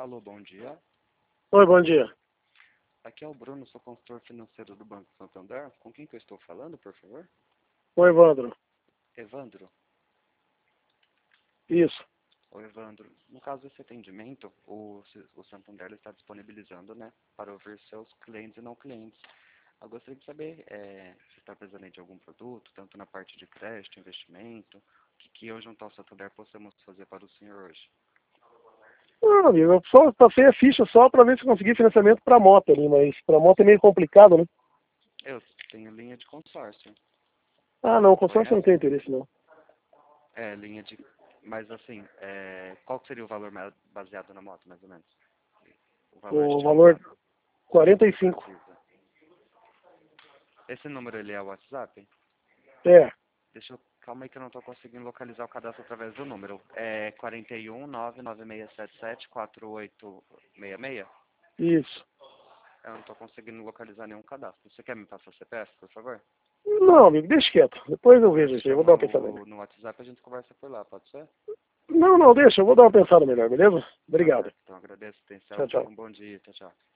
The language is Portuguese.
Alô, bom dia. Oi, bom dia. Aqui é o Bruno, sou consultor financeiro do Banco Santander. Com quem que eu estou falando, por favor? Oi, Evandro. Evandro. Isso. Oi, Evandro. No caso desse atendimento, o Santander está disponibilizando, né, para ouvir seus clientes e não clientes. Eu gostaria de saber se está precisando de algum produto, tanto na parte de crédito, investimento, o que eu junto ao Santander possamos fazer para o senhor hoje. Não, amigo, eu só passei a ficha só para ver se consegui financiamento para moto ali, mas para moto é meio complicado, né? Eu tenho linha de consórcio. Ah, não, consórcio não Conhece? tem interesse, não. É, linha de... Mas assim, qual que seria o valor baseado na moto, mais ou menos? O valor O valor estimado. 45. Precisa. Esse número, ele é o WhatsApp? É, Calma aí que eu não estou conseguindo localizar o cadastro através do número. É 41 99677 4866? isso. Eu não estou conseguindo localizar nenhum cadastro. Você quer me passar o CPF, por favor? Não, amigo, deixa quieto. Depois eu Eu vejo te isso aí, eu vou chamo dar uma pensada melhor. no WhatsApp e a gente conversa por lá, pode ser? Não, deixa, eu vou dar uma pensada melhor, beleza? Tá Obrigado. certo, então agradeço a atenção. Tchau, Tenha tchau. um bom dia. Tchau, tchau.